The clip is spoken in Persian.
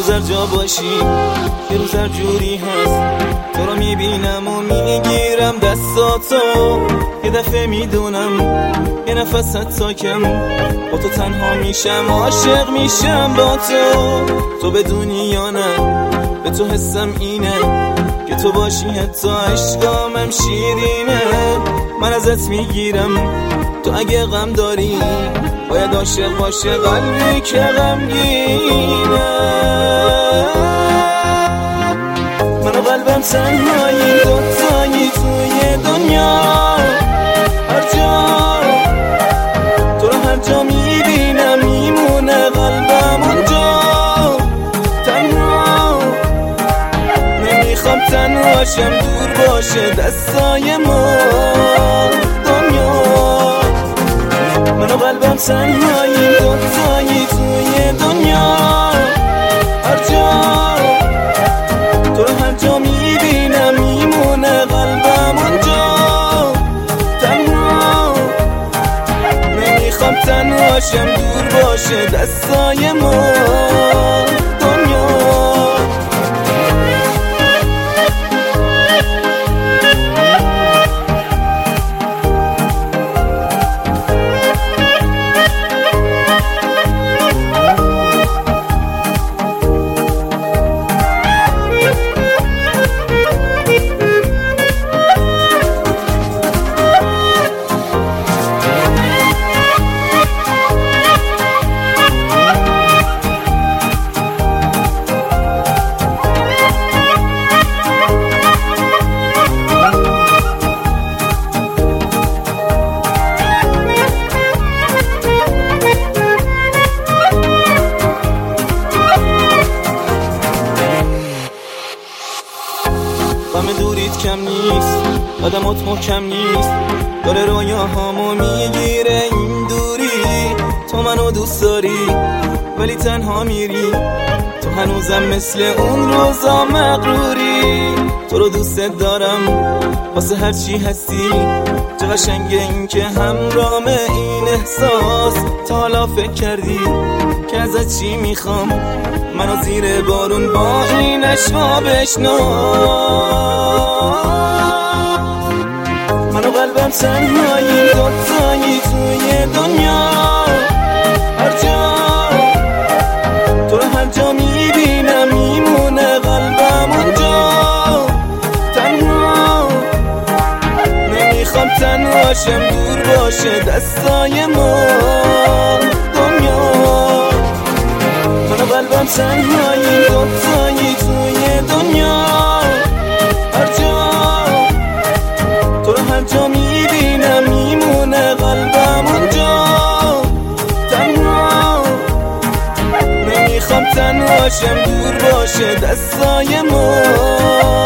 روز هر جا باشی یه روز هر جوری هست، تو رو میبینم و میگیرم دستاتو، یه دفعه میدونم یه نفس حتی کم با تو تنها میشم، عاشق میشم با تو بدونی یا نه، به تو حسم اینه که تو باشی حتی عشقامم شیرینه. من ازت میگیرم تو اگه غم داری باید عاشق باشه قلبی که غمگینه. من و قلبم تنهایی دوتایی توی دنیا، هر جا تو رو هر جا میبینم میمونه قلبم اونجا، تنها نمیخوام تنهاشم دور باشه دستای ما دنیا. من و قلبم تنهایی دوتایی توی دنیا، هر جا تو رو هر جا میبینم میمونه قلبم اونجا، تنها نمیخوام تنهاشم دور باشه دستای ما دنیا. غم دوریت کم نیست، قدمات محکم نیست، داره رویاهامو میگیره این دوری. تو منو دوست داری ولی تنها میری، تو هنوزم مثل اون روزا مغروری. تو رو دوست دارم واسه هر چی هستی، چه قشنگه این که همرام این احساس. تا حالا فکر کردی که ازت چی میخوام، منو زیر بارون با این اشوا بشناس. منو قلبم تنهایی دوتایی توی دنیا، هر جا تو رو هر جا میبینم میمونه قلبم اونجا، تنها نمیخوام تنهاشم دور باشه دستای ما دنیا. منو قلبم تنهایی دوتایی توی دنیا، هر جا تو رو هر جا میبینم میمونه قلبم اونجا، تنها نمیخوام تنهاشم دور باشه دستای ما.